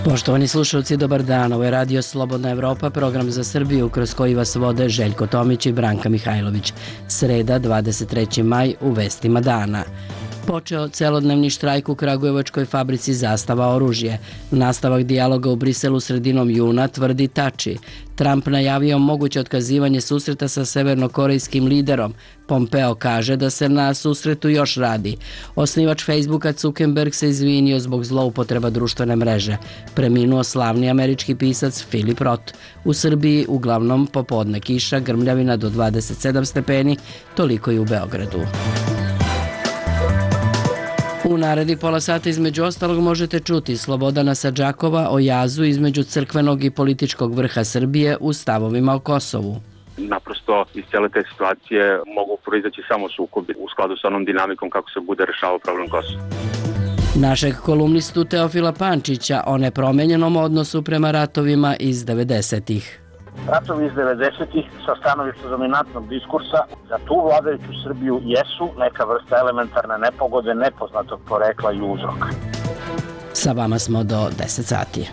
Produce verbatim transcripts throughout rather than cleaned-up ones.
Poštovani slušalci, dobar dan. Ovo je Radio Slobodna Evropa, program za Srbiju kroz koji vas vode Željko Tomić i Branka Mihajlović. Sreda, dvadeset treći maj, u vestima dana. Počeo celodnevni štrajk u kragujevačkoj fabrici Zastava oružje. Nastavak dijaloga u Briselu sredinom juna, tvrdi Tači. Trump najavio moguće otkazivanje susreta sa severnokorejskim liderom. Pompeo kaže da se na susretu još radi. Osnivač Facebooka Zuckerberg se izvinio zbog zloupotreba društvene mreže. Preminuo slavni američki pisac Philip Roth. U Srbiji uglavnom popodne kiša, grmljavina do dvadeset sedam stepeni, toliko i u Beogradu. U naredni pola sata između ostalog možete čuti Slobodana Sadžakova o jazu između crkvenog i političkog vrha Srbije u stavovima o Kosovu. Naprosto iz cijele te situacije mogu proizaći samo sukobi u skladu sa onom dinamikom kako se bude rešavao problem Kosova. Našeg kolumnistu Teofila Pančića o nepromenjenom odnosu prema ratovima iz devedesetih. Ratovi iz devedesetih sa stanovišta dominantnog diskursa za tu vladajuću Srbiju jesu neka vrsta elementarne nepogode nepoznatog porekla i uzroka. Sa vama smo do deset sati.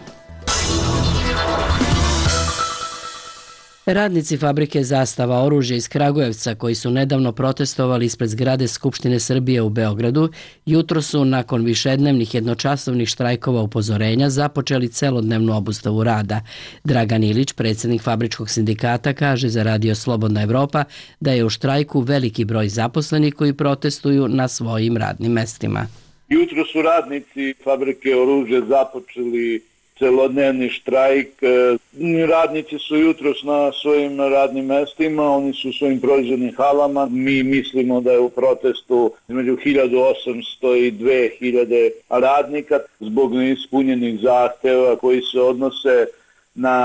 Radnici fabrike Zastava oružja iz Kragujevca, koji su nedavno protestovali ispred zgrade Skupštine Srbije u Beogradu, jutro su nakon višednevnih jednočasovnih štrajkova upozorenja započeli celodnevnu obustavu rada. Dragan Ilić, predsjednik fabričkog sindikata, kaže za Radio Slobodna Evropa da je u štrajku veliki broj zaposlenih koji protestuju na svojim radnim mestima. Jutro su radnici fabrike oružja započeli celodnevni štrajk. Radnici su jutros na svojim radnim mestima, oni su u svojim proizvodnim halama. Mi mislimo da je u protestu između hiljadu osamsto i dve hiljade radnika zbog neispunjenih zahteva koji se odnose na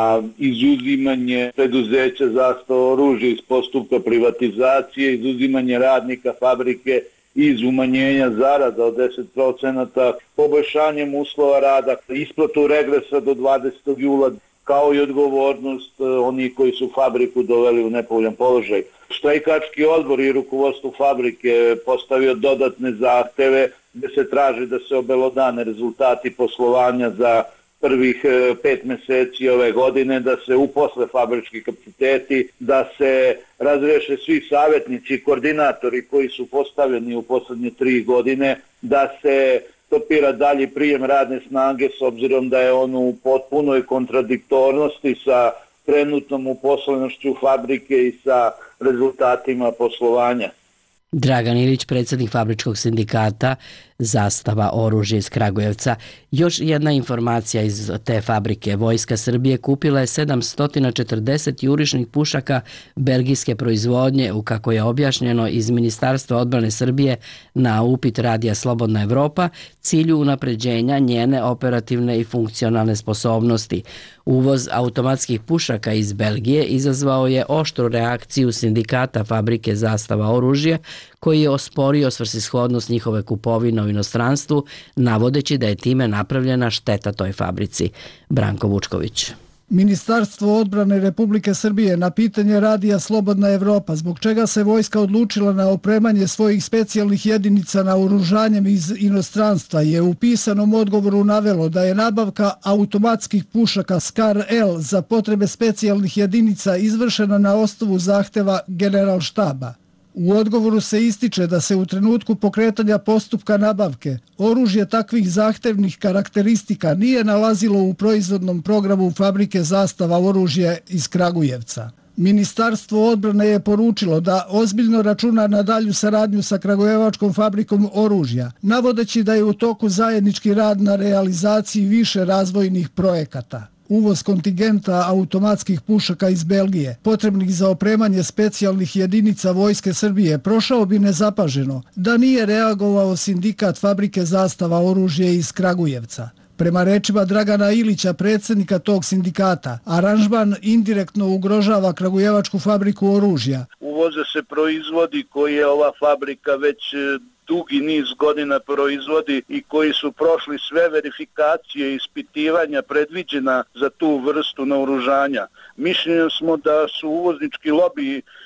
izuzimanje preduzeća Zastava oružja iz postupka privatizacije, izuzimanje radnika fabrike iz umanjenja zarada od deset procenata, poboljšanjem uslova rada, isplatu regresa do dvadesetog jula, kao i odgovornost onih koji su fabriku doveli u nepovoljan položaj. Štrajkački odbor i rukovodstvo fabrike postavio dodatne zahteve gdje se traži da se obelodane rezultati poslovanja za prvih pet meseci ove godine, da se uposle fabrički kapaciteti, da se razreše svi savjetnici i koordinatori koji su postavljeni u poslednje tri godine, da se stopira dalji prijem radne snage s obzirom da je on u potpunoj kontradiktornosti sa trenutnom uposlenošću fabrike i sa rezultatima poslovanja. Dragan Ilić, predsjednik fabričkog sindikata Zastava oružja iz Kragujevca. Još jedna informacija iz te fabrike. Vojska Srbije kupila je sedamsto četrdeset jurišnih pušaka belgijske proizvodnje, u kako je objašnjeno iz Ministarstva odbrane Srbije na upit Radija Slobodna Evropa, cilju unapređenja njene operativne i funkcionalne sposobnosti. Uvoz automatskih pušaka iz Belgije izazvao je oštru reakciju sindikata fabrike Zastava oružja, koji je osporio svrsishodnost njihove kupovine u inostranstvu, navodeći da je time napravljena šteta toj fabrici. Branko Vučković. Ministarstvo odbrane Republike Srbije na pitanje Radija Slobodna Evropa zbog čega se vojska odlučila na opremanje svojih specijalnih jedinica naoružanjem iz inostranstva je u pisanom odgovoru navelo da je nabavka automatskih pušaka Skar-L za potrebe specijalnih jedinica izvršena na osnovu zahteva Generalštaba. U odgovoru se ističe da se u trenutku pokretanja postupka nabavke oružje takvih zahtevnih karakteristika nije nalazilo u proizvodnom programu fabrike Zastava oružja iz Kragujevca. Ministarstvo odbrane je poručilo da ozbiljno računa na dalju saradnju sa Kragujevačkom fabrikom oružja, navodeći da je u toku zajednički rad na realizaciji više razvojnih projekata. Uvoz kontingenta automatskih pušaka iz Belgije, potrebnih za opremanje specijalnih jedinica Vojske Srbije, prošao bi nezapaženo da nije reagovao sindikat fabrike Zastava oružja iz Kragujevca. Prema rečima Dragana Ilića, predsjednika tog sindikata, aranžman indirektno ugrožava Kragujevačku fabriku oružja. Uvoze se proizvodi koje ova fabrika već dugi niz godina proizvodi i koji su prošli sve verifikacije i ispitivanja predviđena za tu vrstu naoružanja. Mišljenja smo da su uvoznički lobiji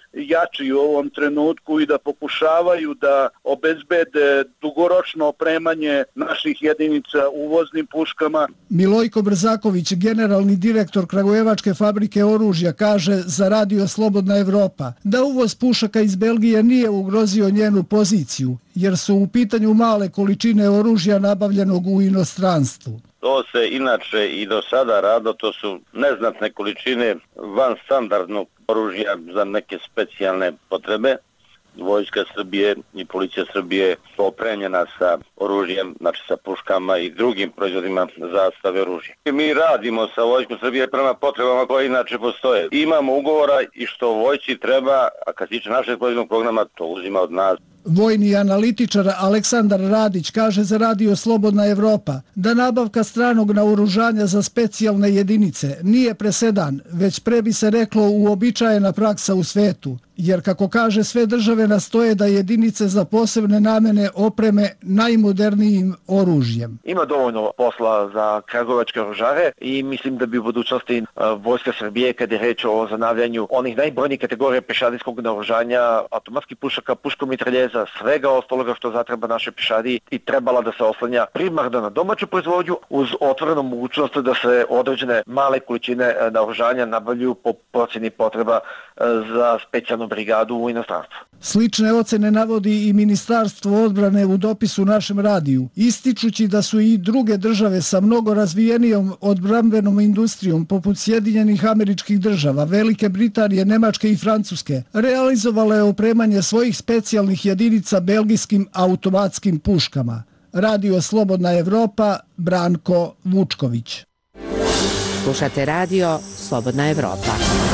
jači u ovom trenutku i da pokušavaju da obezbede dugoročno opremanje naših jedinica uvoznim puškama. Milojko Brzaković, generalni direktor Kragujevačke fabrike oružja, kaže za Radio Slobodna Evropa da uvoz pušaka iz Belgije nije ugrozio njenu poziciju, jer su u pitanju male količine oružja nabavljenog u inostranstvu. To se inače i do sada rado, to su neznatne količine van standardnog oružja za neke specijalne potrebe. Vojska Srbije i policija Srbije opremljena sa oružjem, znači sa puškama i drugim proizvodima zastave oružja. Mi radimo sa Vojskom Srbije prema potrebama koje inače postoje. Imamo ugovora i što vojsci treba, a kad se tiče našeg proizvodnog programa, to uzima od nas. Vojni analitičar Aleksandar Radić kaže za Radio Slobodna Evropa da nabavka stranog naoružanja za specijalne jedinice nije presedan, već pre bi se reklo uobičajena praksa u svetu, jer kako kaže sve države nastoje da jedinice za posebne namene opreme najmodernijim oružjem. Ima dovoljno posla za kragujevačke oružare i mislim da bi u budućnosti Vojska Srbije, kad je reč o zanavljanju onih najbrojnijih kategorija pešadijskog naoružanja, automatskih pušaka, puškomitraljeza, svega ostaloga što zatreba naše pešadiji, i trebala da se oslanja primarno na domaću proizvodnju uz otvorenu mogućnost da se određene male količine naoružanja nabavljuju po procjeni potreba za specijalnu brigadu u inostranstvu. Slične ocene navodi i Ministarstvo odbrane u dopisu našem radiju, ističući da su i druge države sa mnogo razvijenijom odbrambenom industrijom poput Sjedinjenih Američkih Država, Velike Britanije, Nemačke i Francuske realizovale opremanje svojih specijalnih jedinica belgijskim automatskim puškama. Radio Slobodna Evropa, Branko Vučković. Slušate Radio Slobodna Evropa.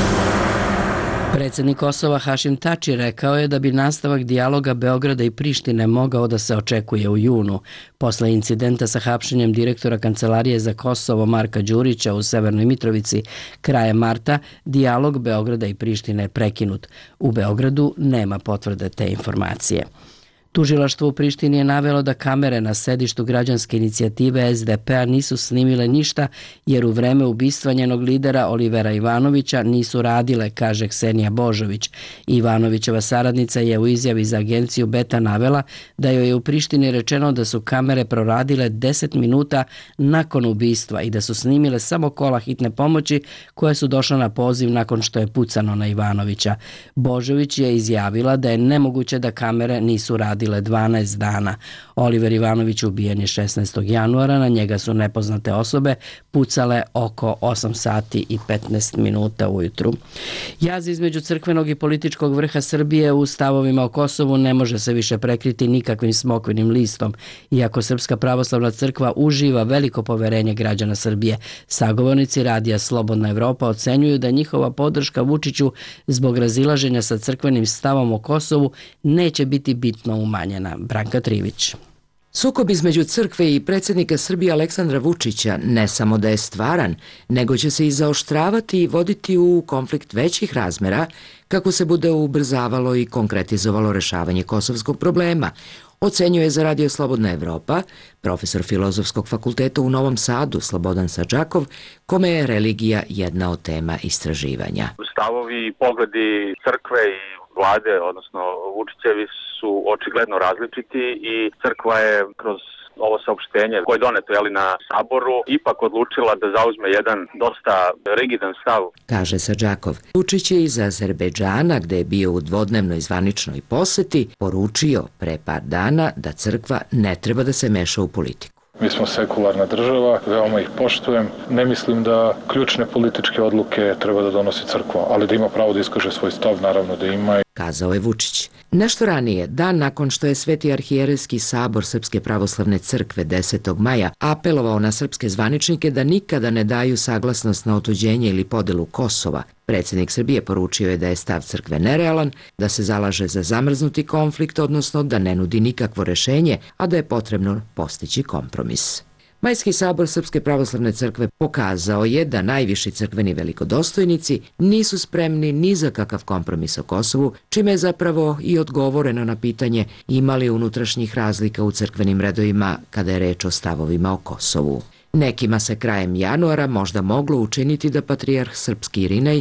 Predsjednik Kosova Hašim Tači rekao je da bi nastavak dijaloga Beograda i Prištine mogao da se očekuje u junu. Posle incidenta sa hapšenjem direktora Kancelarije za Kosovo Marka Đurića u Severnoj Mitrovici krajem marta, dijalog Beograda i Prištine je prekinut. U Beogradu nema potvrde te informacije. Tužilaštvo u Prištini je navelo da kamere na sedištu građanske inicijative es de pe a nisu snimile ništa jer u vreme ubistva njenog lidera Olivera Ivanovića nisu radile, kaže Ksenija Božović. Ivanovićeva saradnica je u izjavi za agenciju Beta navela da joj je u Prištini rečeno da su kamere proradile deset minuta nakon ubistva i da su snimile samo kola hitne pomoći koje su došle na poziv nakon što je pucano na Ivanovića. Božović je izjavila da je nemoguće da kamere nisu radile dvanaest dana. Oliver Ivanović ubijen je šesnaestog januara, na njega su nepoznate osobe pucale oko osam sati i petnaest minuta ujutru. Jaz između crkvenog i političkog vrha Srbije u stavovima o Kosovu ne može se više prekriti nikakvim smokvinim listom, iako Srpska pravoslavna crkva uživa veliko poverenje građana Srbije. Sagovornici Radija Slobodna Evropa ocenjuju da njihova podrška Vučiću zbog razilaženja sa crkvenim stavom o Kosovu neće biti bitno umanjena. Branka Trivić. Sukob između crkve i predsjednika Srbije Aleksandra Vučića ne samo da je stvaran, nego će se i zaoštravati i voditi u konflikt većih razmera kako se bude ubrzavalo i konkretizovalo rešavanje kosovskog problema, ocenjuje za Radio Slobodna Evropa profesor Filozofskog fakulteta u Novom Sadu Slobodan Sadžakov, kome je religija jedna od tema istraživanja. Stavovi i pogledi crkve i vlade, odnosno Vučićevi, su očigledno različiti i crkva je kroz ovo saopštenje koje je doneto jeli, na saboru ipak odlučila da zauzme jedan dosta rigidan stav. Kaže Sadžakov. Vučić je iz Azerbejdžana, gde je bio u dvodnevnoj zvaničnoj poseti, poručio pre par dana da crkva ne treba da se meša u politiku. Mi smo sekularna država, veoma ih poštujem. Ne mislim da ključne političke odluke treba da donosi crkva, ali da ima pravo da iskaže svoj stav, naravno da ima. Kazao je Vučić. Nešto ranije, dan nakon što je Sveti arhijerejski sabor Srpske pravoslavne crkve desetog maja apelovao na srpske zvaničnike da nikada ne daju saglasnost na otuđenje ili podelu Kosova, predsjednik Srbije poručio je da je stav crkve nerealan, da se zalaže za zamrznuti konflikt, odnosno da ne nudi nikakvo rešenje, a da je potrebno postići kompromis. Majski sabor Srpske pravoslavne crkve pokazao je da najviši crkveni velikodostojnici nisu spremni ni za kakav kompromis o Kosovu, čime je zapravo i odgovoreno na pitanje ima li unutrašnjih razlika u crkvenim redovima kada je reč o stavovima o Kosovu. Nekima se krajem januara možda moglo učiniti da patrijarh srpski Irinej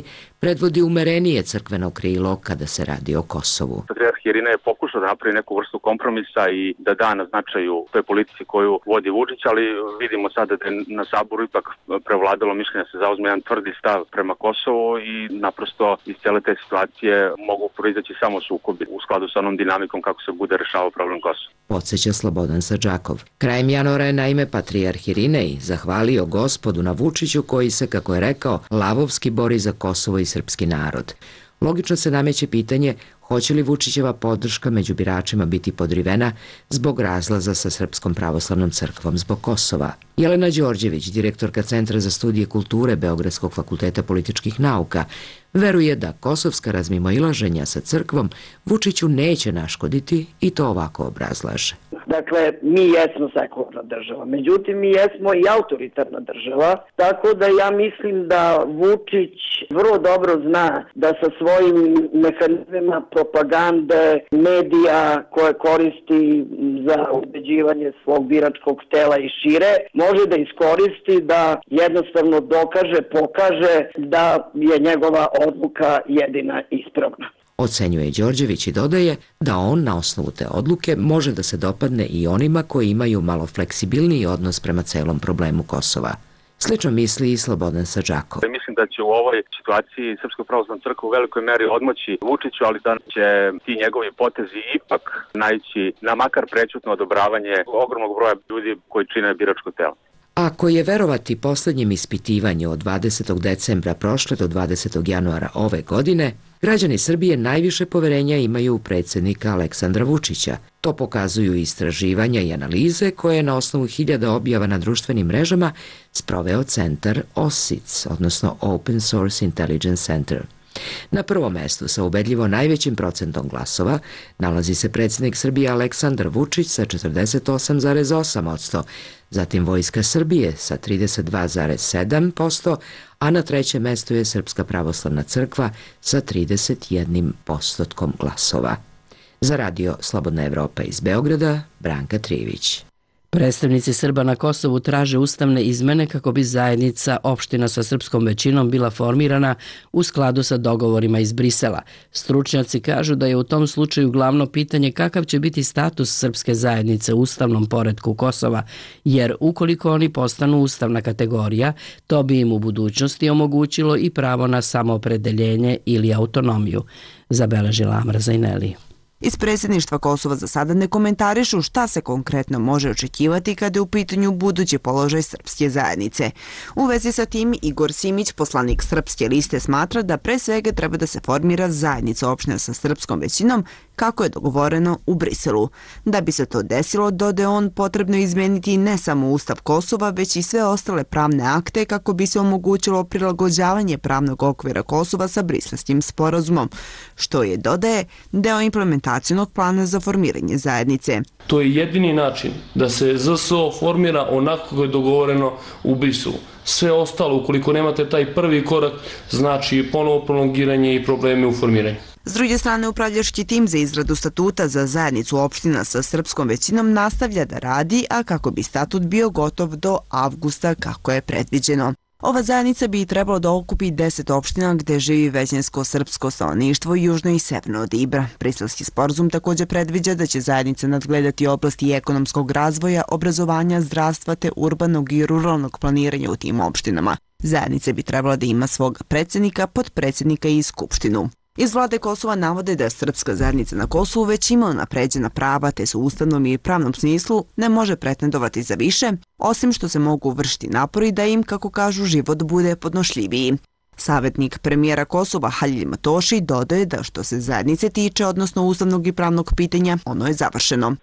predvodi umerenije crkveno krilo kada se radi o Kosovu. Patrijarh Irina je pokušao da napravi neku vrstu kompromisa i da da na značaju toj politici koju vodi Vučić, ali vidimo sada da je na Saboru ipak prevladalo mišljenje da se zauzme jedan tvrdi stav prema Kosovu i naprosto iz cijele te situacije mogu proizaći samo sukobi u skladu sa onom dinamikom kako se bude rešavao problem Kosova. Podsjeća Slobodan Sadžakov. Krajem januara je naime Patrijarh Irinej zahvalio Gospodu na Vučiću koji se, kako je rekao, lavovski bori za Kosovo i srpski narod. Logično se nameće pitanje hoće li Vučićeva podrška među biračima biti podrivena zbog razlaza sa Srpskom pravoslavnom crkvom zbog Kosova. Jelena Đorđević, direktorka Centra za studije kulture Beogradskog fakulteta političkih nauka, veruje da kosovska razmimoilaženja sa crkvom Vučiću neće naškoditi i to ovako obrazlaže. Dakle, mi jesmo sekularna država, međutim mi jesmo i autoritarna država, tako da ja mislim da Vučić vrlo dobro zna da sa svojim mehanizmima propagande, medija koje koristi za ubeđivanje svog biračkog tela i šire, može da iskoristi da jednostavno dokaže, pokaže da je njegova odluka jedina ispravna. Ocenjuje Đorđević i dodaje da on na osnovu te odluke može da se dopadne i onima koji imaju malo fleksibilniji odnos prema celom problemu Kosova. Slično misli i Slobodan Sadžakov. Mislim da će u ovoj situaciji Srpska pravoslavna crkva u velikoj meri odmoći Vučiću, ali da će ti njegovi potezi ipak naići na makar prećutno odobravanje ogromnog broja ljudi koji čine biračko telo. Ako je verovati poslednjem ispitivanju od dvadesetog decembra prošle do dvadesetog januara ove godine, građani Srbije najviše poverenja imaju u predsjednika Aleksandra Vučića. To pokazuju istraživanja i analize koje je na osnovu hiljada objava na društvenim mrežama sproveo centar O S I C, odnosno Open Source Intelligence Center. Na prvom mestu sa ubedljivo najvećim procentom glasova nalazi se predsjednik Srbije Aleksandar Vučić sa četrdeset osam zarez osam posto, zatim Vojska Srbije sa trideset dva zarez sedam posto, a na trećem mestu je Srpska pravoslavna crkva sa trideset jedan posto glasova. Za radio Slobodna Evropa iz Beograda, Branka Trivić. Predstavnici Srba na Kosovu traže ustavne izmene kako bi zajednica opština sa srpskom većinom bila formirana u skladu sa dogovorima iz Brisela. Stručnjaci kažu da je u tom slučaju glavno pitanje kakav će biti status srpske zajednice u ustavnom poretku Kosova, jer ukoliko oni postanu ustavna kategorija, to bi im u budućnosti omogućilo i pravo na samoopredeljenje ili autonomiju, zabeležila Amra Zajneli. Iz predsjedništva Kosova za sada ne komentarišu šta se konkretno može očekivati kada je u pitanju budući položaj srpske zajednice. U vezi sa tim, Igor Simić, poslanik Srpske liste, smatra da pre svega treba da se formira zajednica opština sa srpskom većinom, kako je dogovoreno u Briselu. Da bi se to desilo, dodaje on, potrebno izmeniti ne samo Ustav Kosova, već i sve ostale pravne akte kako bi se omogućilo prilagođavanje pravnog okvira Kosova sa Briselskim sporazumom, što je, dodaje, deo implementacionog plana za formiranje zajednice. To je jedini način da se Z S O formira onako kako je dogovoreno u Briselu. Sve ostalo, ukoliko nemate taj prvi korak, znači ponovo prolongiranje i probleme u formiranju. S druge strane, upravljački tim za izradu statuta za zajednicu opština sa srpskom većinom nastavlja da radi, a kako bi statut bio gotov do avgusta kako je predviđeno. Ova zajednica bi trebalo da okupi deset opština gde živi većinsko srpsko stanovništvo južno i severno od Ibra. Briselski sporazum također predviđa da će zajednica nadgledati oblasti ekonomskog razvoja, obrazovanja, zdravstva te urbanog i ruralnog planiranja u tim opštinama. Zajednica bi trebala da ima svog predsjednika, potpredsjednika i skupštinu. Iz vlade Kosova navode da srpska zajednica na Kosovu već ima unapređena prava te su u ustavnom i pravnom smislu ne može pretendovati za više, osim što se mogu vršiti napori da im, kako kažu, život bude podnošljiviji. Savjetnik premijera Kosova Halil Matoši dodaje da što se zajednice tiče, odnosno ustavnog i pravnog pitanja, ono je završeno.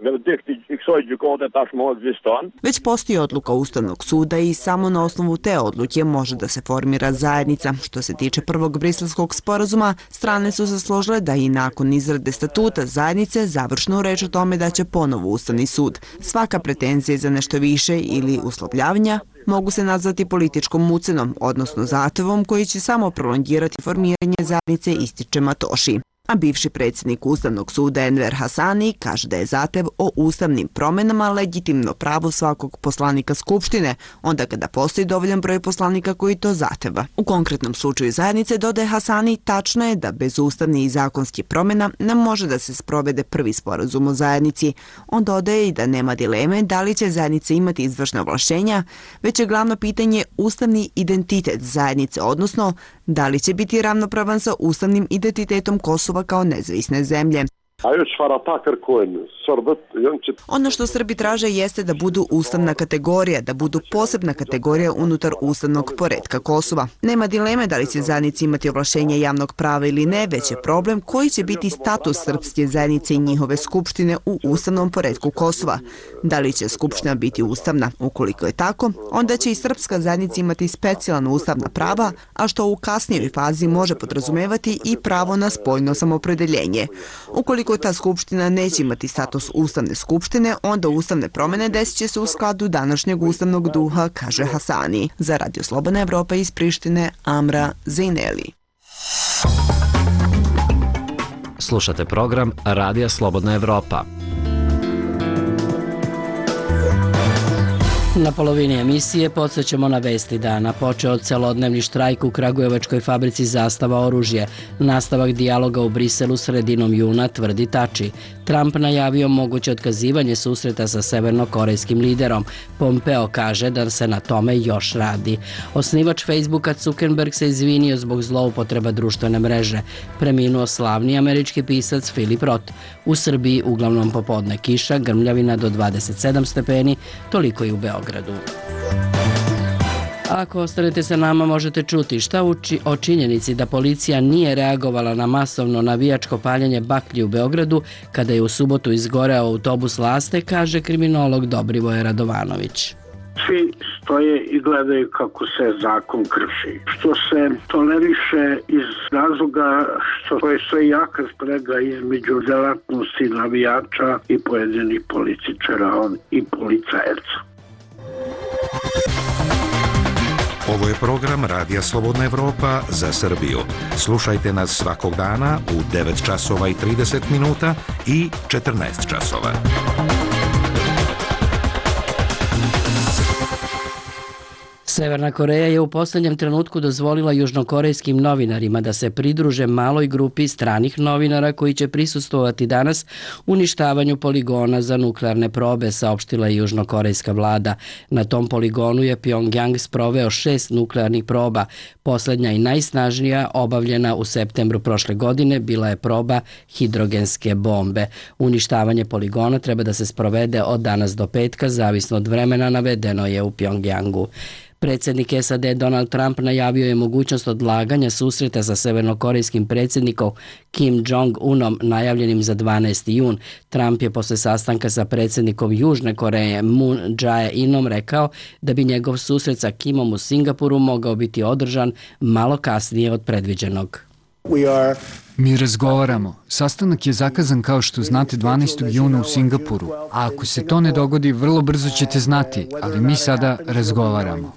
Već postoji odluka Ustavnog suda i samo na osnovu te odluke može da se formira zajednica. Što se tiče prvog briselskog sporazuma, strane su se složile da i nakon izrade statuta zajednice završnu reč o tome da će ponovo Ustavni sud. Svaka pretenzija za nešto više ili uslovljavanja mogu se nazvati političkom ucenom, odnosno zahtevom koji će samo prolongirati formiranje zajednice, ističe Matoši. A bivši predsjednik Ustavnog suda Enver Hasani kaže da je zahtev o ustavnim promenama legitimno pravo svakog poslanika Skupštine, onda kada postoji dovoljan broj poslanika koji to zahteva. U konkretnom slučaju zajednice, dodaje Hasani, tačno je da bez ustavnih i zakonskih promjena ne može da se sprovede prvi sporazum o zajednici. On dodaje i da nema dileme da li će zajednica imati izvršna ovlašćenja, već je glavno pitanje ustavni identitet zajednice, odnosno da li će biti ravnopravan sa ustavnim identitetom Kosova kao nezavisne zemlje. Ono što Srbi traže jeste da budu ustavna kategorija, da budu posebna kategorija unutar ustavnog poretka Kosova. Nema dileme da li će zajednici imati ovlašćenje javnog prava ili ne, već je problem koji će biti status srpske zajednice i njihove skupštine u ustavnom poretku Kosova. Da li će skupština biti ustavna? Ukoliko je tako, onda će i srpska zajednica imati specijalna ustavna prava, a što u kasnijoj fazi može podrazumevati i pravo na spoljno samopredeljenje. Ukoliko ta skupština neće imati status ustavne skupštine, onda ustavne promjene desit će se u skladu današnjeg ustavnog duha, kaže Hasani. Za Radio Slobodna Evropa iz Prištine, Amra Zejneli. Slušate program Radija Slobodna Evropa. Na polovini emisije podsjećamo na vesti dana. Počeo celodnevni štrajk u kragujevačkoj fabrici Zastava oružje. Nastavak dijaloga u Briselu sredinom juna, tvrdi Tači. Trump najavio moguće otkazivanje susreta sa severnokorejskim liderom. Pompeo kaže da se na tome još radi. Osnivač Facebooka Zuckerberg se izvinio zbog zloupotreba društvene mreže. Preminuo slavni američki pisac Philip Roth. U Srbiji uglavnom popodne kiša, grmljavina do dvadeset sedam stepeni, toliko i u Beogradu. Ako ostanete sa nama, možete čuti šta uči o činjenici da policija nije reagovala na masovno navijačko paljenje baklji u Beogradu kada je u subotu izgoreo autobus Laste, kaže kriminolog Dobrivoje Radovanović. Svi stoje i gledaju kako se zakon krši. Što se toleriše iz razloga što je sve jaka sprega između delatnosti navijača i pojedinih političara i policajaca. Ovo je program Radija Slobodna Evropa za Srbiju. Slušajte nas svakog dana u devet časova i trideset minuta i četrnaest časova. Severna Koreja je u posljednjem trenutku dozvolila južnokorejskim novinarima da se pridruže maloj grupi stranih novinara koji će prisustvovati danas uništavanju poligona za nuklearne probe, saopštila je južnokorejska vlada. Na tom poligonu je Pyongyang sproveo šest nuklearnih proba. Posljednja i najsnažnija, obavljena u septembru prošle godine, bila je proba hidrogenske bombe. Uništavanje poligona treba da se sprovede od danas do petka, zavisno od vremena, navedeno je u Pyongyangu. Predsjednik S A D Donald Trump najavio je mogućnost odlaganja susreta sa severnokorejskim predsjednikom Kim Jong-unom najavljenim za dvanaesti jun. Trump je posle sastanka sa predsjednikom Južne Koreje Moon Jae-inom rekao da bi njegov susret sa Kimom u Singapuru mogao biti održan malo kasnije od predviđenog. Mi razgovaramo. Sastanak je zakazan, kao što znate, dvanaestog juna u Singapuru. A ako se to ne dogodi, vrlo brzo ćete znati, ali mi sada razgovaramo.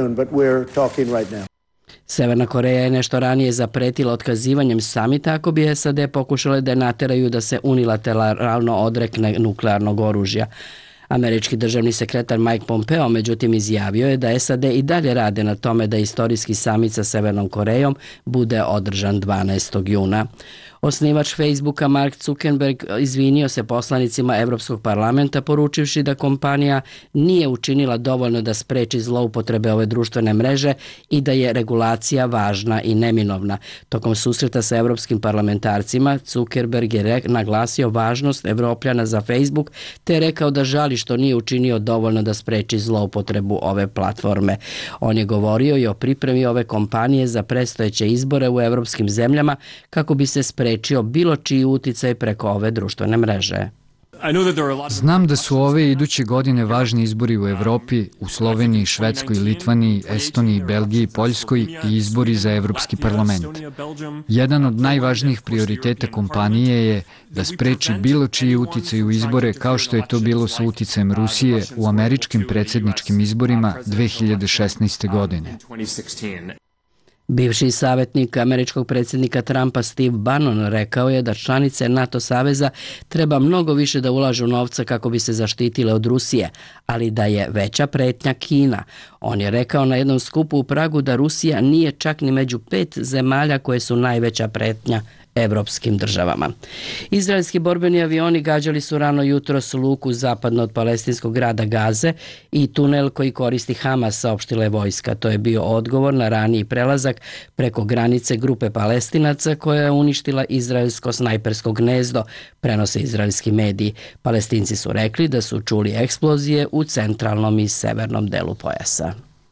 Severna Koreja je nešto ranije zapretila otkazivanjem samita ako bi S A D pokušale da nateraju da se unilateralno odrekne nuklearnog oružja. Američki državni sekretar Mike Pompeo međutim izjavio je da S A D i dalje rade na tome da istorijski samit sa Severnom Korejom bude održan dvanaestog juna. Osnivač Facebooka Mark Zuckerberg izvinio se poslanicima Evropskog parlamenta poručivši da kompanija nije učinila dovoljno da spreči zloupotrebe ove društvene mreže i da je regulacija važna i neminovna. Tokom susreta sa evropskim parlamentarcima Zuckerberg je naglasio važnost Evropljana za Facebook te je rekao da žali što nije učinio dovoljno da spreči zloupotrebu ove platforme. On je govorio i o pripremi ove kompanije za predstojeće izbore u evropskim zemljama kako bi se sprečio bilo čiji uticaj preko ove društvene mreže. Znam da su ove iduće godine važni izbori u Evropi, u Sloveniji, Švedskoj, Litvaniji, Estoniji, Belgiji, Poljskoj i izbori za Evropski parlament. Jedan od najvažnijih prioriteta kompanije je da spreči bilo čiji uticaj u izbore, kao što je to bilo sa uticajem Rusije u američkim predsjedničkim izborima dve hiljade šesnaeste. godine. Bivši savjetnik američkog predsjednika Trumpa Steve Bannon rekao je da članice NATO saveza treba mnogo više da ulažu novca kako bi se zaštitile od Rusije, ali da je veća pretnja Kina. On je rekao na jednom skupu u Pragu da Rusija nije čak ni među pet zemalja koje su najveća pretnja evropskim državama. Izraelski borbeni avioni gađali su rano jutros luku zapadno od palestinskog grada Gaze i tunel koji koristi Hamas, saopštila je vojska. To je bio odgovor na raniji prelazak preko granice grupe Palestinaca koja je uništila izraelsko snajpersko gnezdo, prenose izraelski mediji. Palestinci su rekli da su čuli eksplozije u centralnom i severnom delu pojasa.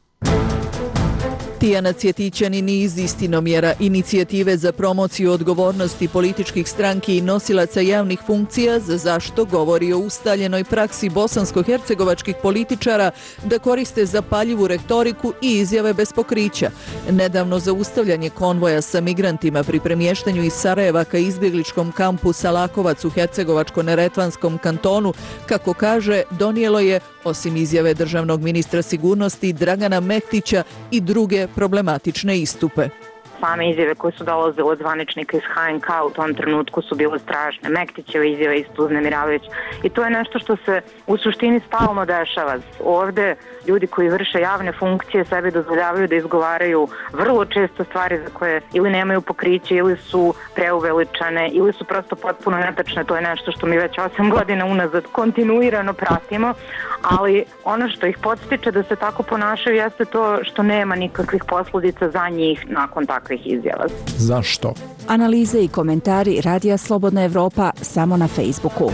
Tijana Cvjetićanin iz Istinomjera, inicijative za promociju odgovornosti političkih stranki i nosilaca javnih funkcija, za zašto govori o ustaljenoj praksi bosansko-hercegovačkih političara da koriste zapaljivu retoriku i izjave bez pokrića. Nedavno zaustavljanje konvoja sa migrantima pri premještanju iz Sarajeva ka izbjegličkom kampu Salakovac u Hercegovačko-neretvanskom kantonu, kako kaže, donijelo je, osim izjave državnog ministra sigurnosti Dragana Mehtića, i druge problematične istupe. Same izjave koje su dolazile od zvaničnika iz H N K u tom trenutku su bile strašne. Mektićeva izjava isto uznemiravajuća. I to je nešto što se u suštini stalno dešava. Ovde ljudi koji vrše javne funkcije sebe dozvoljavaju da izgovaraju vrlo često stvari za koje ili nemaju pokriće, ili su preuveličane, ili su prosto potpuno netačne. To je nešto što mi već osam godina unazad kontinuirano pratimo, ali ono što ih podstiče da se tako ponašaju jeste to što nema nikakvih posljedica za njih nakon takvih izjava. Zašto? Analize i komentari Radija Slobodna Evropa samo na Facebooku.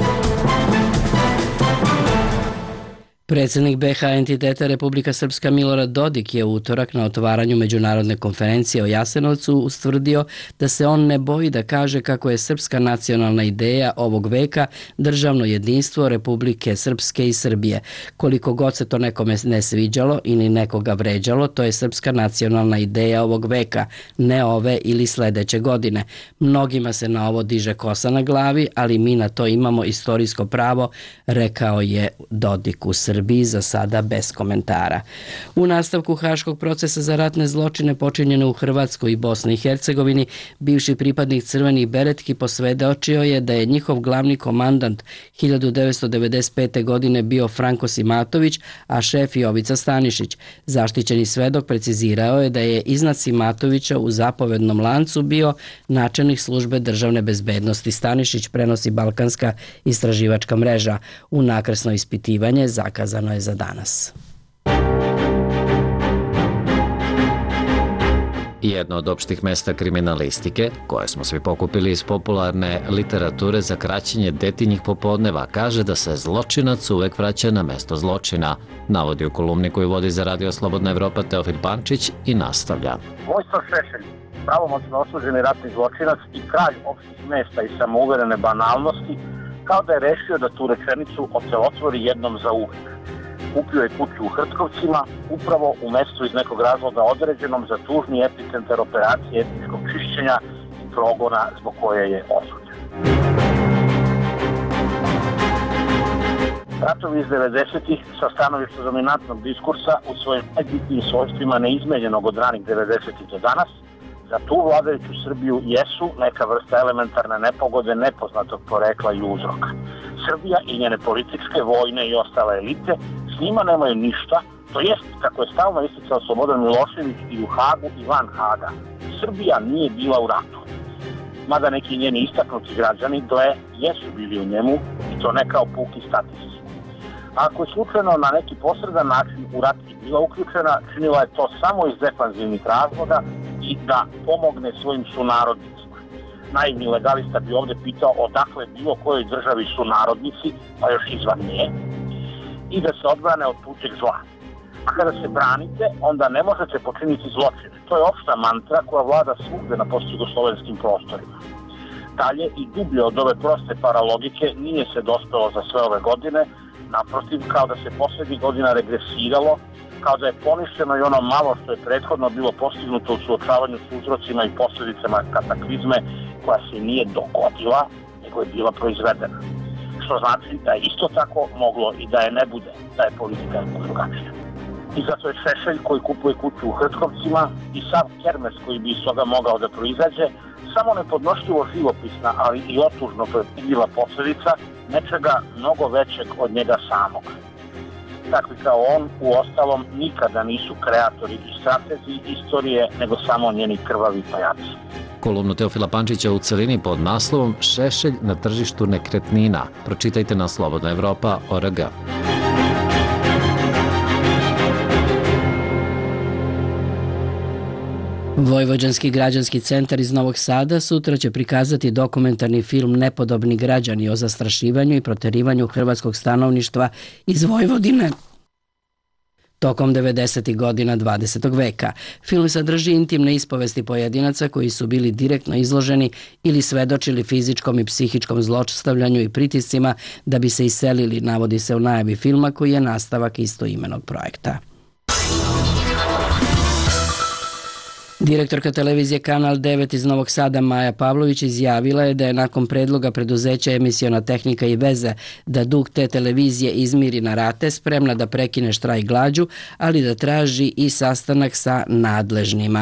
Predsjednik B H entiteta Republika Srpska Milorad Dodik je u utorak na otvaranju međunarodne konferencije o Jasenovcu ustvrdio da se on ne boji da kaže kako je srpska nacionalna ideja ovog veka državno jedinstvo Republike Srpske i Srbije. Koliko god se to nekome ne sviđalo ili nekoga vređalo, to je srpska nacionalna ideja ovog veka, ne ove ili sljedeće godine. Mnogima se na ovo diže kosa na glavi, ali mi na to imamo istorijsko pravo, rekao je Dodik u Srbiji. Srbiji, za sada bez komentara. U nastavku haškog procesa za ratne zločine počinjene u Hrvatskoj i Bosni i Hercegovini, bivši pripadnik crvenih beretki posvjedočio je da je njihov glavni komandant hiljadu devetsto devedeset pete. godine bio Franko Simatović, a šef Jovica Stanišić. Zaštićeni svedok precizirao je da je iznad Simatovića u zapovednom lancu bio načelnik službe državne bezbednosti Stanišić, prenosi Balkanska istraživačka mreža. U nakrsno ispitivanje zakazano je za danas. Jedno od opštih mesta kriminalistike, koje smo svi pokupili iz popularne literature za kraćenje detinjih popodneva, kaže da se zločinac uvek vraća na mesto zločina, navodi u kolumni koju vodi za Radio Slobodna Evropa Teofil Pančić i nastavlja. Vojislav Šešelj, pravomoćno osuđeni ratni zločinac i kralj opštih mesta i samouverene banalnosti, kao da je rešio da tu rečenicu ocelotvori jednom za uvijek. Kupio je kuću u Hrtkovcima, upravo u mestu iz nekog razloga određenom za tužni epicentar operacije etničkog čišćenja i progona zbog koje je osuđen. Ratovi iz devedesetih sa stanovišta dominantnog diskursa u svojim najbitnijim svojstvima neizmenjenog od ranih devedesetih do danas, za tu vladajuću Srbiju jesu neka vrsta elementarne nepogode nepoznatog porekla i uzroka. Srbija i njene političke, vojne i ostale elite s njima nemaju ništa, to jest, kako je stalno isticao Slobodan Milošević i u Hagu i van Haga, Srbija nije bila u ratu. Mada neki njeni istaknuti građani gle jesu bili u njemu i to ne kao puki statisti. A ako je slučajno na neki posredan način u rat i bila uključena, činila je to samo iz defanzivnih razloga i da pomogne svojim sunarodnicima. Naivni legalista bi ovdje pitao odakle bilo kojoj državi sunarodnici, pa još izvan nje, i da se odbrane od tuđeg zla. A kada se branite, onda ne možete počiniti zločine. To je opšta mantra koja vlada svugde na postjugoslovenskim prostorima. Dalje i dublje od ove proste paralogike nije se dospelo za sve ove godine, naprotiv, kao da se posljednjih godina regresiralo, kao da je poništeno i ono malo što je prethodno bilo postignuto u suočavanju s uzrocima i posljedicama kataklizme koja se nije dogodila, nego je bila proizvedena. Što znači da je isto tako moglo i da je ne bude, da je politika drugačija. I zato je Šešelj koji kupuje kuću u Hrtkovcima i sav kermes koji bi iz toga mogao da proizađe samo nepodnošljivo živopisna, ali i otužno predvidljiva posledica nečega mnogo većeg od njega samog. Takvi kao on, u ostalom, nikada nisu kreatori i stratezi istorije, nego samo njeni krvavi pajaci. Kolumnu Teofila Pančića u celini pod naslovom Šešelj na tržištu nekretnina. Pročitajte na slobodna evropa tačka org. Vojvođanski građanski centar iz Novog Sada sutra će prikazati dokumentarni film Nepodobni građani o zastrašivanju i proterivanju hrvatskog stanovništva iz Vojvodine tokom devedesetih godina dvadesetog veka. Film sadrži intimne ispovesti pojedinaca koji su bili direktno izloženi ili svedočili fizičkom i psihičkom zlostavljanju i pritiscima da bi se iselili, navodi se u najavi filma koji je nastavak istoimenog projekta. Direktorka televizije Kanal devet iz Novog Sada Maja Pavlović izjavila je da je nakon predloga preduzeća Emisiona tehnika i veze da dug te televizije izmiri na rate spremna da prekine štrajk glađu, ali da traži i sastanak sa nadležnima.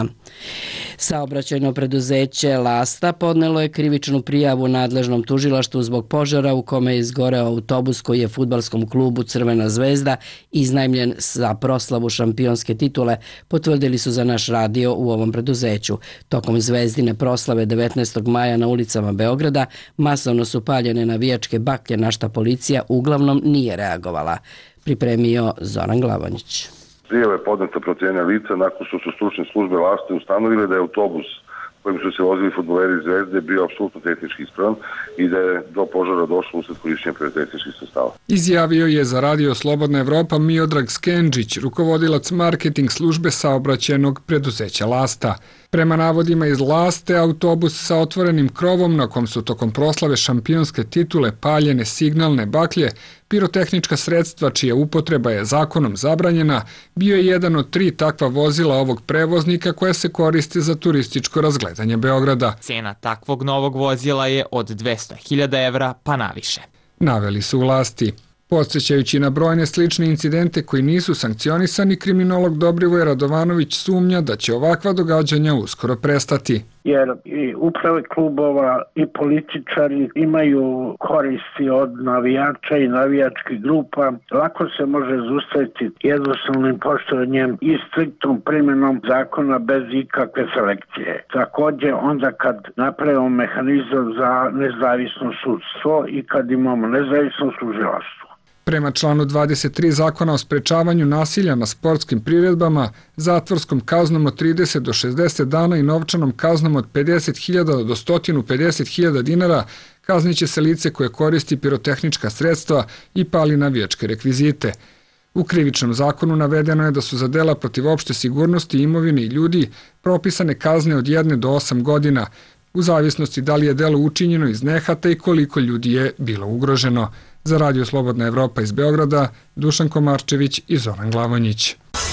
Saobraćajno preduzeće Lasta podnelo je krivičnu prijavu nadležnom tužilaštvu zbog požara u kome je izgoreo autobus koji je fudbalskom klubu Crvena zvezda iznajmljen za proslavu šampionske titule, potvrdili su za naš radio u ovom preduzeću. Tokom zvezdine proslave devetnaestog maja na ulicama Beograda masovno su paljene navijačke baklje, na šta policija uglavnom nije reagovala. Pripremio Zoran Glavanić. Prijava je podneta protiv jednog lica nakon što su stručne službe Laste ustanovile da je autobus kojim su se vozili fudbaleri Zvezde bio apsolutno tehnički ispravan i da je do požara došlo usled korišćenja pirotehničkih sredstava. Izjavio je za Radio Slobodna Evropa Miodrag Skenđić, rukovodilac marketing službe saobraćajnog preduzeća Lasta. Prema navodima iz Laste, autobus sa otvorenim krovom na kom su tokom proslave šampionske titule paljene signalne baklje, pirotehnička sredstva čija upotreba je zakonom zabranjena, bio je jedan od tri takva vozila ovog prevoznika koja se koriste za turističko razgledanje Beograda. Cena takvog novog vozila je od dvesta hiljada evra pa naviše. Naveli su vlasti. Podsjećajući na brojne slične incidente koji nisu sankcionisani, kriminolog Dobrivoje Radovanović sumnja da će ovakva događanja uskoro prestati. Jer i uprave klubova i političari imaju koristi od navijača i navijačkih grupa. Lako se može zaustaviti jednostavnim poštovanjem i striktnom primjenom zakona bez ikakve selekcije. Također onda kad napravimo mehanizam za nezavisno sudstvo i kad imamo nezavisno tužilaštvo. Prema članu dvadeset tri Zakona o sprečavanju nasilja na sportskim priredbama, zatvorskom kaznom od trideset do šezdeset dana i novčanom kaznom od pedeset hiljada do sto pedeset hiljada dinara kazniće se lice koje koristi pirotehnička sredstva i pali navijačke rekvizite. U krivičnom zakonu navedeno je da su za dela protiv opšte sigurnosti imovine i ljudi propisane kazne od jedne do osam godina, u zavisnosti da li je delo učinjeno iz nehata i koliko ljudi je bilo ugroženo. Za Radio Slobodna Evropa iz Beograda, Dušan Komarčević i Zoran Glavonjić.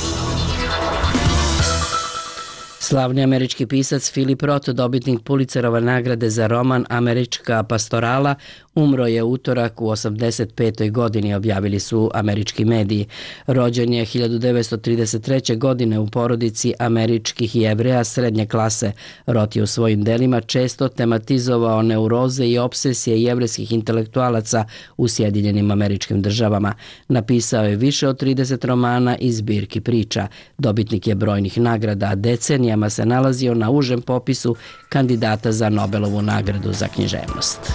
Slavni američki pisac Philip Roth, dobitnik Pulitzerove nagrade za roman Američka pastorala, umro je utorak u osamdeset petoj godini, objavili su američki mediji. Rođen je hiljadu devetsto trideset treće. godine u porodici američkih Jevreja srednje klase. Roth je u svojim delima često tematizovao neuroze i obsesije jevrejskih intelektualaca u Sjedinjenim Američkim Državama. Napisao je više od trideset romana i zbirki priča. Dobitnik je brojnih nagrada, a decenijama se nalazio na užem popisu kandidata za Nobelovu nagradu za književnost.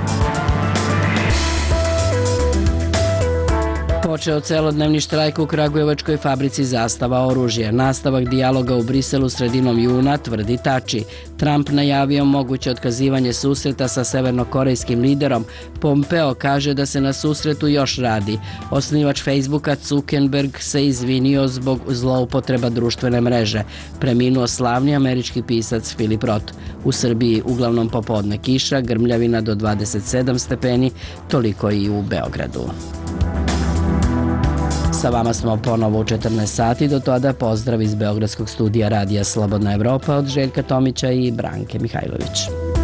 Počeo celodnevni štrajk u Kragujevačkoj fabrici Zastava oružja. Nastavak dijaloga u Briselu sredinom juna, tvrdi Tači. Trump najavio moguće otkazivanje susreta sa severnokorejskim liderom. Pompeo kaže da se na susretu još radi. Osnivač Facebooka Zuckerberg se izvinio zbog zloupotreba društvene mreže. Preminuo slavni američki pisac Philip Roth. U Srbiji uglavnom popodne kiša, grmljavina do dvadeset sedam stepeni, toliko i u Beogradu. Sa vama smo ponovo u četrnaest sati, do tada pozdrav iz Beogradskog studija Radija Slobodna Evropa od Željka Tomića i Branke Mihajlović.